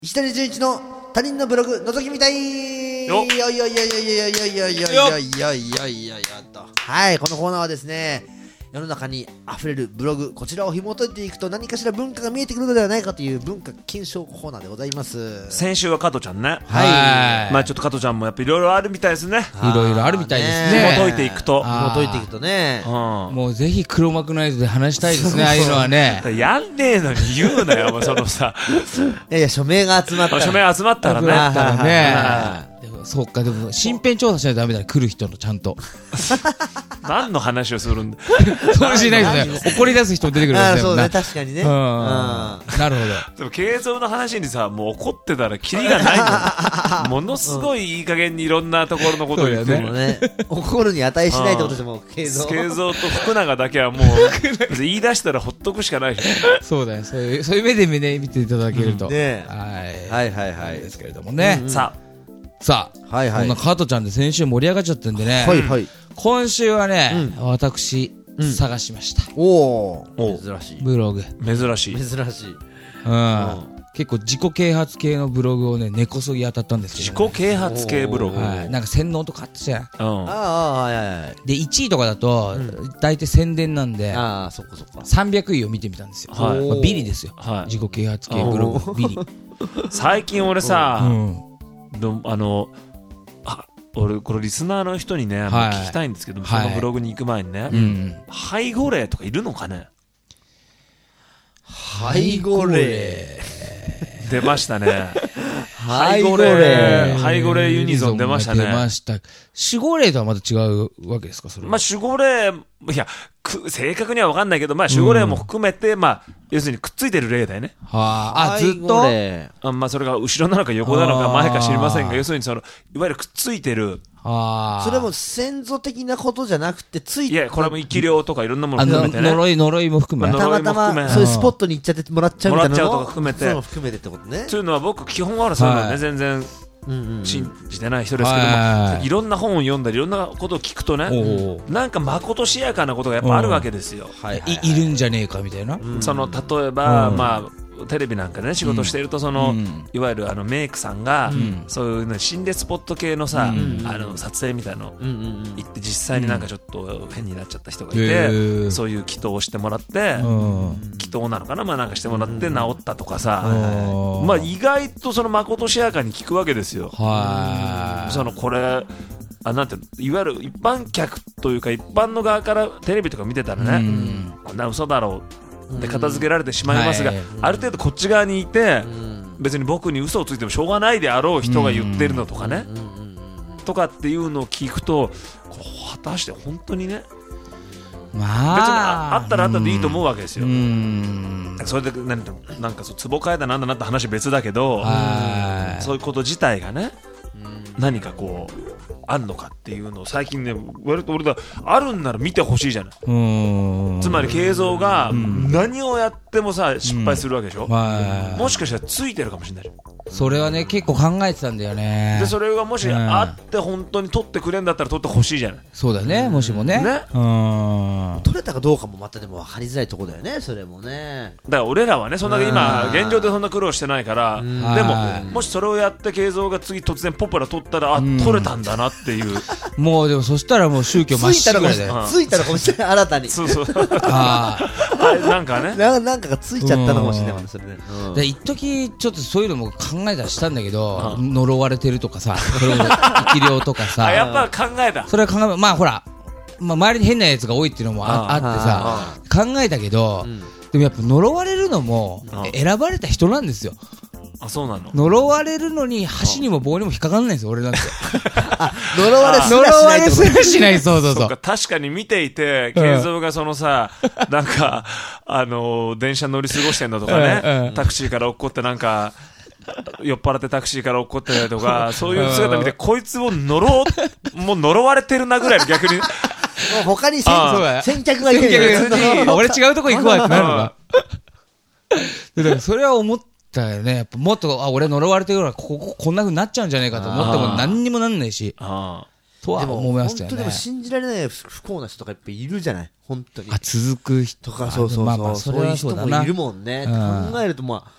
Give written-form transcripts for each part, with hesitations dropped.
石谷純一の他人のブログ覗き見たいよっよいよいよいよいよいよいよいよいよいよいよいよいよと。はい、このコーナーはですね、世の中に溢れるブログ、こちらを紐解いていくと何かしら文化が見えてくるのではないかという文化検証コーナーでございます。 先週は加トちゃんね。 はい。 まあちょっと加トちゃんもやっぱいろいろあるみたいですね。 いろいろあるみたいですね。 紐解いていくと。 紐解いていくとね。 もうぜひ黒幕ナイトで話したいですね、ああいうのはね。 やんねえのに言うなよ、もうそのさ。 いやいや、署名が集まったら。 署名集まったらね。 だからね。そうか、でも身辺調査しないとダメだね、来る人のちゃんと。 何の話をするんだ。 そうしないとね、怒り出す人出てくるんですよ。 そうね、確かにね。 なるほど。 でも経像の話にさ、もう怒ってたらキリがないの。ものすごいいい加減にいろんなところのことを言ってるね。怒るに値しないってことでも経像と福永だけはもう言い出したらほっとくしかないでしょ。 そうだよ、そういう目で見ていただけると。 ね、 はいはいはいですけれどもね。 さあ、はいはい、こんな加トちゃんで先週盛り上がっちゃってんでね、 はいはい、 今週はね、私、探しました。 おー、珍しい。 ブログ。 珍しい。 結構自己啓発系のブログをね、根こそぎ当たったんですけど、 自己啓発系ブログ。 なんか洗脳とかあったじゃん。 はいはい。 で、1位とかだと、大体宣伝なんで、 そっかそっか。 300位を見てみたんですよ。ビリですよ。自己啓発系ブログ、ビリ。 最近俺さ、俺これリスナーの人にね、聞きたいんですけど、そのブログに行く前にね、背後霊とかいるのかね。 背後霊出ましたね。 背後霊背後霊ユニゾン出ましたね。 出ました。守護霊とはまた違うわけですか、それは。 まあ守護霊、いや、正確には分かんないけど、まあ守護霊も含めて、まあ要するにくっついてる霊だよね。 ずっと。 まあそれが後ろなのか横なのか前か知りませんが、要するにそのいわゆるくっついてる。 それも先祖的なことじゃなくてついて。 いや、これも生き量とかいろんなもの含めてね。 呪いも含めて。 たまたまそういうスポットに行っちゃってもらっちゃうみたいなのもらっちゃうとか含めて。 そういうの含めてってことね。 というのは僕基本はそういうのね、全然信じてない人ですけども、いろんな本を読んだりいろんなことを聞くとね、なんかまことしやかなことがやっぱあるわけですよ。 いるんじゃねえかみたいな。 その例えばまあテレビなんかでね仕事していると、そのいわゆるメイクさんがそういうね心霊スポット系のさ撮影みたいの行って実際になんかちょっと変になっちゃった人がいて、そういう祈祷をしてもらって、祈祷なのかな、まあなんかしてもらって治ったとかさ、まあ意外とそのまことしやかに聞くわけですよ。そのこれなんていわゆる一般客というか一般の側からテレビとか見てたらね、こんな嘘だろうで片付けられてしまいますが、ある程度こっち側にいて、別に僕に嘘をついてもしょうがないであろう人が言ってるのとかね、とかっていうのを聞くと、果たして本当にね、別にあったらあったでいいと思うわけですよ。それでなんか壺替えだなんだなって話別だけど、そういうこと自体がね、何かこうあんのかっていうのを最近ね、割と俺だあるんなら見てほしいじゃない。つまり慶三が何をやってもさ失敗するわけでしょ。もしかしたらついてるかもしれない。 それはね結構考えてたんだよね。 でそれがもしあって本当に取ってくれんだったら取ってほしいじゃない。 そうだね、もしもね。 取れたかどうかもまたでも分かりづらいところだよね、それもね。 だから俺らはねそんだけ今現状でそんな苦労してないから、でももしそれをやって慶三が次突然ポプラ取ったら取れたんだなっていう。 もうでもそしたらもう宗教まっしぐらいだよ。 ついたのかもしれない、新たに。 そうなんかね、 なんかがついちゃったのかもしれないもんね、それね。 で一時ちょっとそういうのも考えたりしたんだけど、呪われてるとかさ、それも生き量とかさ、 やっぱ考えた。 それは考え、まあほら、周りに変なやつが多いっていうのもあってさ、考えたけど、でもやっぱ呪われるのも選ばれた人なんですよ。 そうなの。 呪われるのに箸にも棒にも引っかかんないんですよ、俺なんて。 呪われすらしない。そう。 確かに見ていて、慶三がそのさ、なんか電車乗り過ごしてんのとかね、タクシーから落っこってなんか酔っ払ってタクシーから落っこってたりとか、そういう姿見てこいつをもう呪われてるなぐらい逆に。 他に先客がいる。 俺違うとこ行くわってなるのか。だからそれは思ったよね。やっぱもっと俺呪われてるからこんな風になっちゃうんじゃないかと思っても何にもなんないし。とは思いましたよね。 本当でも信じられない不幸な人とかやっぱいるじゃない。本当に。 続く人とかそういう人もいるもんね。考えると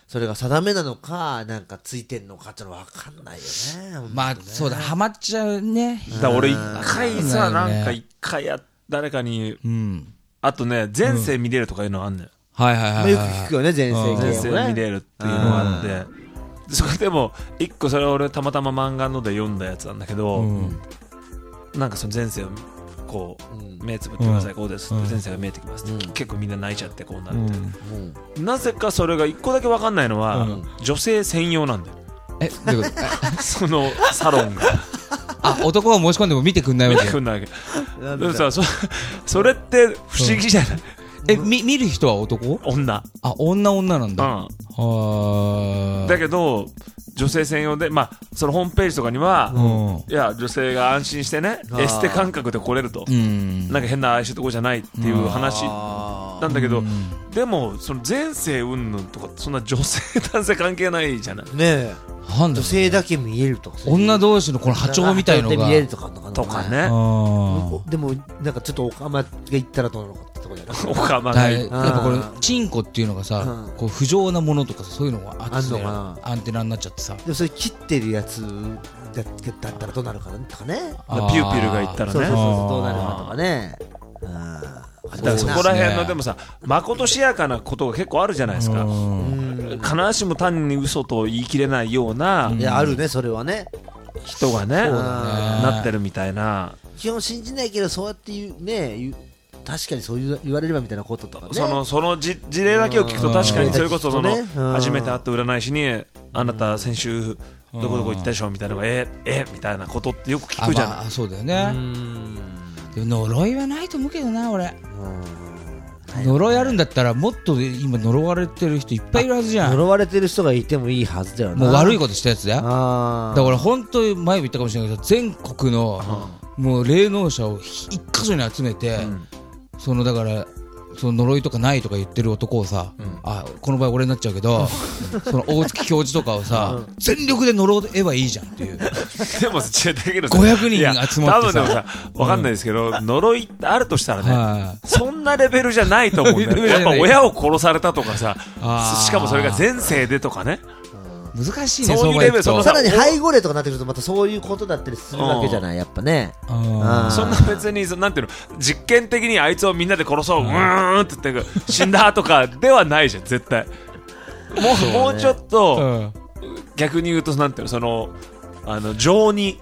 それが定めなのかなんかついてんのかってのは分かんないよね。 まあそうだ、ハマっちゃうね。 だから俺一回さ、なんか一回誰かに、あとね、前世見れるとかいうのあんねん。 はいはいはい。 よく聞くよね、前世見れるっていうのがあって、それでも一個それ俺たまたま漫画ので読んだやつなんだけど、なんかその前世をこう目つぶってください、こうです前世が見えてきますって、結構みんな泣いちゃってこうなって、なぜかそれが一個だけ分かんないのは、女性専用なんだよ。 どういうことそのサロンが男が申し込んでも見てくんないわけ。 見てくんないわけ。でもさ、それって不思議じゃない？ 見る人は男？ 女なんだ。 だけど女性専用で、まあそのホームページとかには、いや女性が安心してね、エステ感覚で来れると、なんか変な愛してるとこじゃないっていう話なんだけど、でもその前世云々とかそんな女性男性関係ないじゃないね。 え、女性だけ見えるとか、 女同士のこの波長みたいのが見えるとかね。 でもなんかちょっとオカマが言ったらどうなのかってとこじゃない。 オカマがやっぱこれチンコっていうのがさ、こう不浄なものとかそういうのがあってアンテナになっちゃってさ。 でもそれ切ってるやつだったらどうなるかなとかね。 ピューピルが言ったらね、 そうどうなるかとかね。 だからそこら辺のでもさ、まことしやかなことが結構あるじゃないですか。必ずしも単に嘘と言い切れないような、 いやあるね、それはね、 人がねなってるみたいな。 基本信じないけどそうやって言うね、確かにそう言われればみたいなこととかね。 その事例だけを聞くと確かにそれこそその初めて会った占い師にあなた先週どこどこ行ったでしょみたいなのがみたいなことってよく聞くじゃない。 そうだよね。でも呪いはないと思うけどな、俺。呪いあるんだったらもっと今呪われてる人いっぱいいるはずじゃん。 呪われてる人がいてもいいはずだよな。 もう悪いことしたやつだよ。だから本当に前も言ったかもしれないけど、全国のもう霊能者を一箇所に集めて、だからその呪いとかないとか言ってる男をさ、この場合俺になっちゃうけど、その大月教授とかをさ、全力で呪えばいいじゃんっていう。 でもだけど 500人集まってさ、 多分でもさ、わかんないですけど、呪いってあるとしたらね、そんなレベルじゃないと思うんだよ。やっぱ親を殺されたとかさ、しかもそれが前世でとかね。 難しいね、 そういうレベル。 さらに背後霊とかなってくるとまたそういうことだったりするわけじゃない、やっぱね。 そんな別になんていうの、実験的にあいつをみんなで殺そう、って言って死んだとかではないじゃん、絶対。もうちょっと逆に言うと、なんていうの、その情に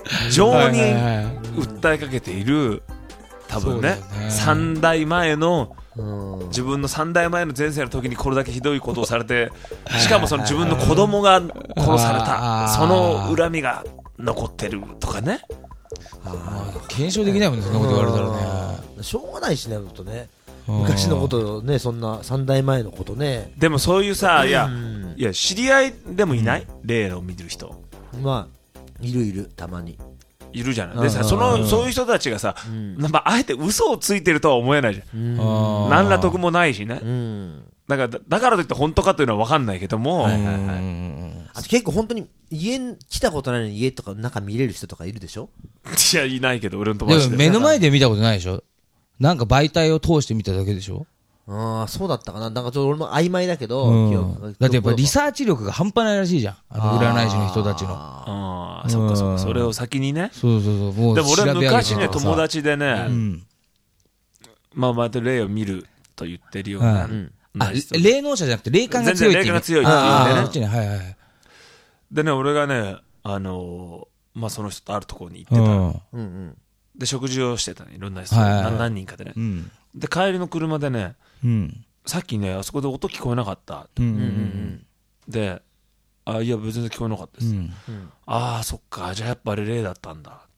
訴えかけている、多分ね、3代前の自分の3代前の前世の時にこれだけひどいことをされて、しかもその自分の子供が殺された、その恨みが残ってるとかね。 検証できないもんね、そんなこと言われたらね。 しょうがないしね、とね、昔のことね、そんな3代前のことね。 でもそういうさ、いや知り合いでもいない、霊を見てる人。 まあいるたまにいるじゃない。でさ、そういう人たちがさ、あえて嘘をついてるとは思えないじゃん。何ら得もないしね。だからといって本当かというのは分かんないけども、 あと結構本当に家来たことないのに家とか中見れる人とかいるでしょ。 いや、いないけど俺の友達で。 目の前で見たことないでしょ。なんか媒体を通して見ただけでしょ。 そうだったかな。なんかちょっと俺も曖昧だけど、 だってやっぱリサーチ力が半端ないらしいじゃん、占い師の人たちの。 そっかそっか、それを先にね。 そうもうでも俺昔ね、友達でね、まあ霊を見ると言ってるような、 霊能者じゃなくて霊感が強いっていう。 霊感が強いっていうね。でね、俺がね、まあその人とあるところに行ってた。で食事をしてたね、いろんな人、何人かでね。で帰りの車でね、さっきねあそこで音聞こえなかったって、で、いや別に聞こえなかったです、そっか、じゃあやっぱり霊だったんだって、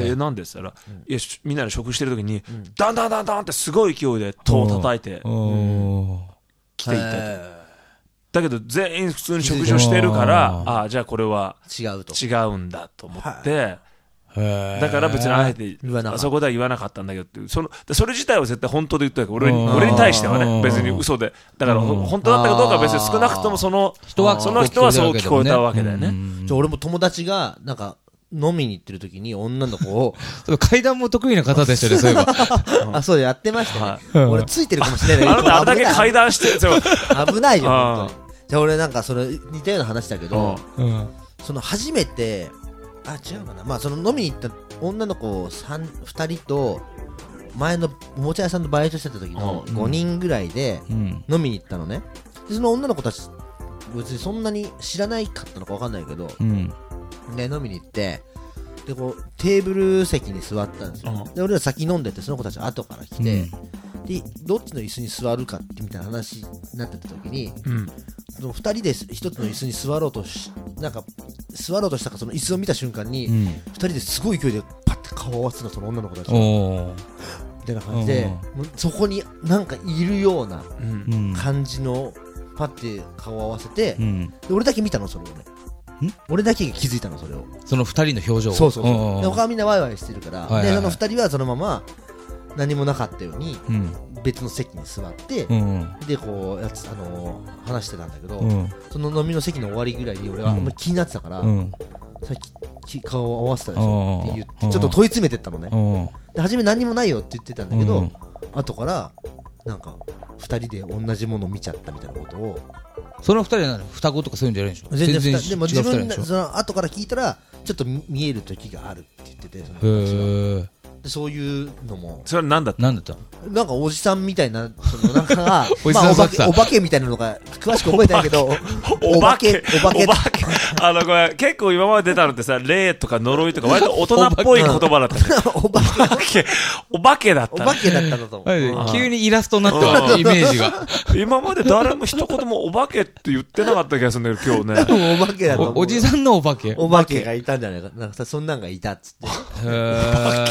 でなんでって言ったら、いやみんなで食してる時に、ダンダンダンダンってすごい勢いで戸を叩いて来ていたと。だけど全員普通に食事をしてるから、じゃあこれは違うんだと思って、だから別にあえてそこでは言わなかったんだけどっていう、それ自体は絶対本当で言ったけど、俺に対してはね、別に嘘で、だから本当だったかどうかは別に少なくともその人はそう聞こえたわけだよね。 俺も友達がなんか飲みに行ってる時に女の子を階段も得意な方でしたね、そういえば。 あ、そうやってましたね。俺ついてるかもしれないけど。 あなたあれだけ階段してるんですよ。 危ないよ、本当に。じゃあ俺なんかそれ似たような話だけど、その初めて、あ、違うかな。まあその飲みに行った女の子2人と、前のおもちゃ屋さんのバイトしてた時の5人ぐらいで飲みに行ったのね。でその女の子たち、別にそんなに知らないかったのか分かんないけど、で飲みに行ってでこうテーブル席に座ったんですよ、で俺ら先飲んでてその子たち後から来て、でどっちの椅子に座るかってみたいな話になってた時に、その2人で1つの椅子に座ろうとしたかその椅子を見た瞬間に、2人ですごい勢いでパッて顔を合わせたその女の子たちみたいな感じで、そこになんかいるような感じのパッて顔を合わせて、で俺だけ見たのそれをね。俺だけが気づいたのそれを。 その2人の表情を。 そうそうそう。で他はみんなワイワイしてるから、でその2人はそのまま何もなかったように別の席に座って、でこう話してたんだけど、その飲みの席の終わりぐらいに俺はあんまり気になってたから、さっき顔を合わせたでしょって言ってちょっと問い詰めてったのね。で初め何もないよって言ってたんだけど、後からなんか2人で同じものを見ちゃったみたいなことを。 その2人は双子とかそういうんじゃないでしょ。 全然でも自分その後から聞いたらちょっと見える時があるって言ってて、その子たちはでそういうのも。 それは何だった？ なんかおじさんみたいなそのなんかおじさん座ってたお化けみたいなのが詳しく覚えてないけどお化けこれ結構今まで出たのってさ、霊とか呪いとか割と大人っぽい言葉だったね。お化けだった。 お化けだったんだと思う。 急にイラストになったイメージが。 今まで誰も一言もお化けって言ってなかった気がするんだけど今日ね。 お化けだと思う。 おじさんのお化け。 お化けがいたんじゃないか。なんかさそんなんがいたっつって。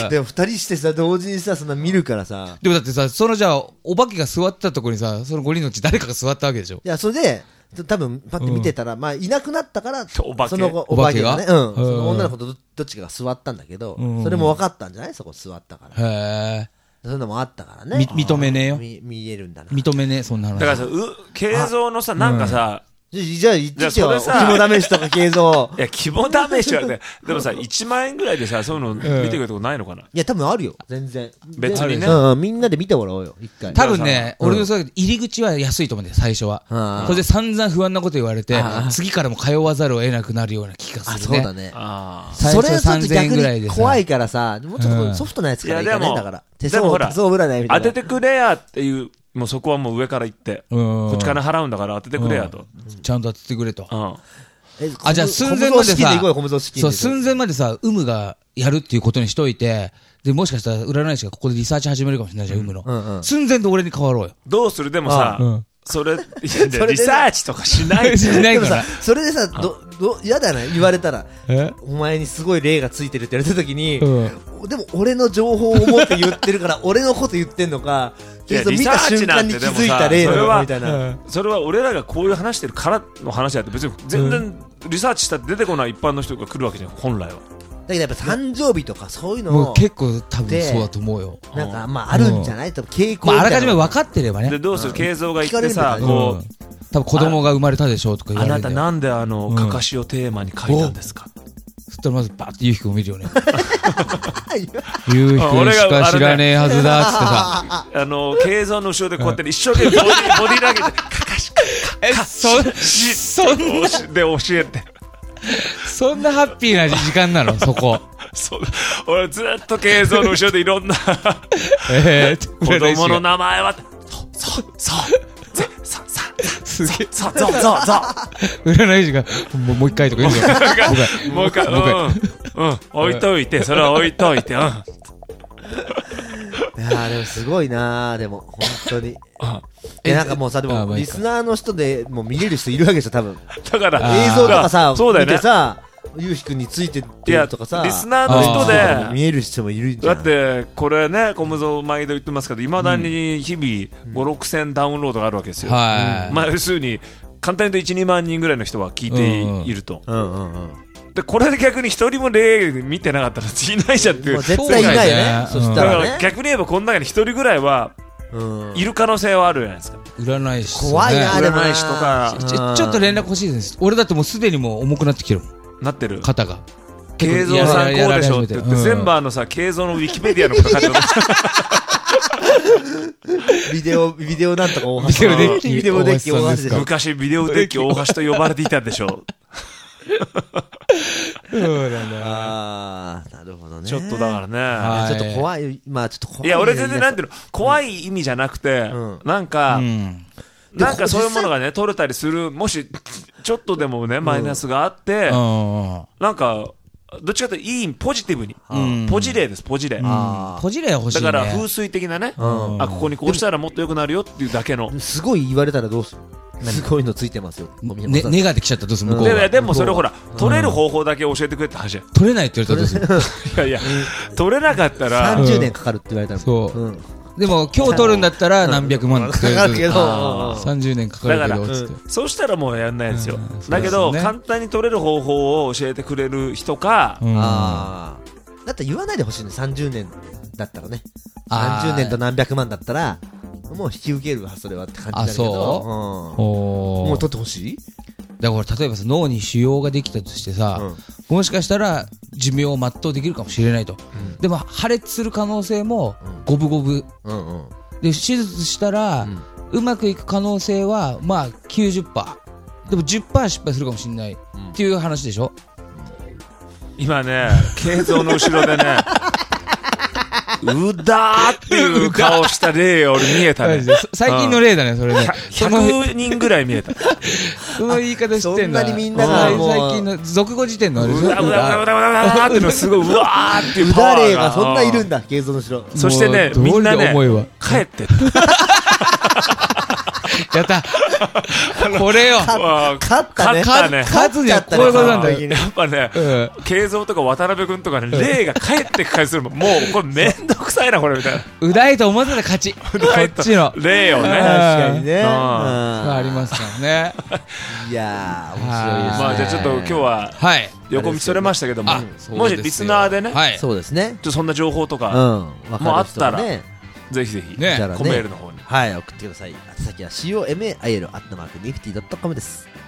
でも2人してさ同時にさそんな見るからさ。 でもだってさ、そのじゃあお化けが座ってたところにさ、その5人のうち誰かが座ったわけでしょ。 いやそれで多分パッて見てたら、まあいなくなったからお化けそのお化けがね、その女の子とどっちかが座ったんだけど、それも分かったんじゃない？そこ座ったから。 へえ。 そういうのもあったからね。 認めねえよ。 見えるんだな。 認めねえ、そんな話。 だからさ、慶三のさ、なんかさ、 じゃあ言ってきてよ。 それさ肝試しとか継続。 いや、肝試しはね、でもさ、1万円ぐらいでさ、そういうの見てくれるとこないのかな？ いや、多分あるよ。全然。 別にね。 みんなで見てもらおうよ、一回。 多分ね、俺のそう入り口は安いと思うんだよ、最初は。それで散々不安なこと言われて、次からも通わざるを得なくなるような気がするね。 そうだね。 最初3000円ぐらいで。 怖いからさ、もうちょっとソフトなやつからいかないんだから。手相占いみたいな。 当ててくれやっていう、もうそこはもう上から行って、こっちから払うんだから当ててくれやと。 ちゃんと当ててくれと。 あ、 じゃあ寸前までさ、 そう、 寸前までさ、有無がやるっていうことにしといて、で、もしかしたら占い師がここでリサーチ始めるかもしれないじゃん、有無の。寸前で俺に変わろうよ。 どうする？でもさ、それ、リサーチとかしないしないから。 それでさ、嫌だな、言われたら。お前にすごい霊がついてるって言われた時に、でも俺の情報を持って言ってるから、俺のこと言ってんのか、見た瞬間に気づいた霊なのかみたいな。 それは俺らがこういう話してるからの話だって、別に全然リサーチしたって出てこない一般の人が来るわけじゃん、本来は。 だけどやっぱ誕生日とかそういうのも結構多分そうだと思うよ。 なんかまああるんじゃない？多分傾向みたいな。 あらかじめ分かってればね。 でどうする？慶三が言ってさ、こう多分子供が生まれたでしょとか言われて。 あなたなんでかかしをテーマに書いたんですか？ そしたらまずバーってゆうひくんを見るよね。ゆうひくんしか知らねえはずだっつってさ。 慶三の後ろでこうやって一生懸命ボディ投げてかかしそんなで教えて。 そんなハッピーな時間なのそこ。 そう、俺ずっと慶三の後ろでいろんな子供の名前はすげえ占い師がもう一回とか言うじゃん。 もう一回置いといて、それは置いといて。いやでもすごいな、でも本当に。なんかもうさ、でもリスナーの人でもう見れる人いるわけでしょ、多分。 だから映像とかさ、見てさ、ゆうひくんについてってるとかさ、 リスナーの人で見える人もいるんじゃん。 だってこれね、小無造毎度言ってますけど、いまだに日々5、6千ダウンロードがあるわけですよ。まあ要するに簡単に言うと1、2万人ぐらいの人は聞いていると。でこれで逆に一人も霊見てなかったらいないじゃんっていう。 絶対いないよね。そしたらね。 逆に言えばこの中に一人ぐらいはいる可能性はあるじゃないですか。 占い師怖いな、でも占い師とかちょっと連絡欲しいです。俺だってもうすでにもう重くなってきてるもん。 なってる肩が。 慶三さんこうでしょって言って全部慶三のウィキペディアのこと書いてるビデオなんとか大橋。 ビデオデッキビデオデッキ大橋でしょ。 昔ビデオデッキ大橋と呼ばれていたでしょ。 そうなんだ。 ああ、なるほどね。 ちょっとだからね。 ちょっと怖い、まあちょっと怖い。 いや、俺全然なんていうの、怖い意味じゃなくて、なんかそういうものがね、取れたりする、もし、ちょっとでもね、マイナスがあって、なんか、どっちかというといいポジティブに、ポジ例です、ポジ例。 ポジ例欲しいね。 だから風水的なね、ここにこうしたらもっと良くなるよっていうだけの。 すごい言われたらどうする？すごいのついてますよ。 ネガできちゃったらどうする？向こうが。 でもそれほら、取れる方法だけ教えてくれって話や。 取れないって言われたらどうする？ いやいや、取れなかったら 30年かかるって言われたら。 そう。でも今日取るんだったら何百万かかるけど 30年かかるけどつって。 そうしたらもうやんないですよ。だけど簡単に取れる方法を教えてくれる人か。 だって言わないでほしいね。30年だったらね。30年と何百万だったらもう引き受けるわそれはって感じだけど。もう取ってほしい？ だから例えばさ、脳に腫瘍ができたとしてさ、もしかしたら寿命を全うできるかもしれないと、でも破裂する可能性も五分五分、で手術したら、うまくいく可能性はまあ 90%、でも 10% 失敗するかもしれないっていう話でしょ。 今ね、慶三の後ろでねうだーっていう顔した例俺見えたね。 最近の例だね、それね。 100人ぐらい見えた。 その言い方知ってんだ。 そんなにみんなが最近の俗語辞典のあれでしょ。 うだってのすごいうわーっていうパワーが。 うだ例がそんないるんだ、慶三の後ろ。 そしてね、みんなね、帰ってった。 やったこれよ勝ったね。 勝つにはこういうことなんだよ。 やっぱね、慶三とか渡辺君とかね、霊が帰ってく感じするもん。もうこれめんどくさいなこれみたいな。 うだいと思ってた勝ち。こっちの霊よね。 確かにね。 ありますからね。 いやー面白いですね。 まあじゃあちょっと今日は横道それましたけども、もしリスナーでね、 そうですね。 ちょっとそんな情報とかもあったらぜひぜひコメールの方にはい送ってください。宛先はcomail@nifty.comです。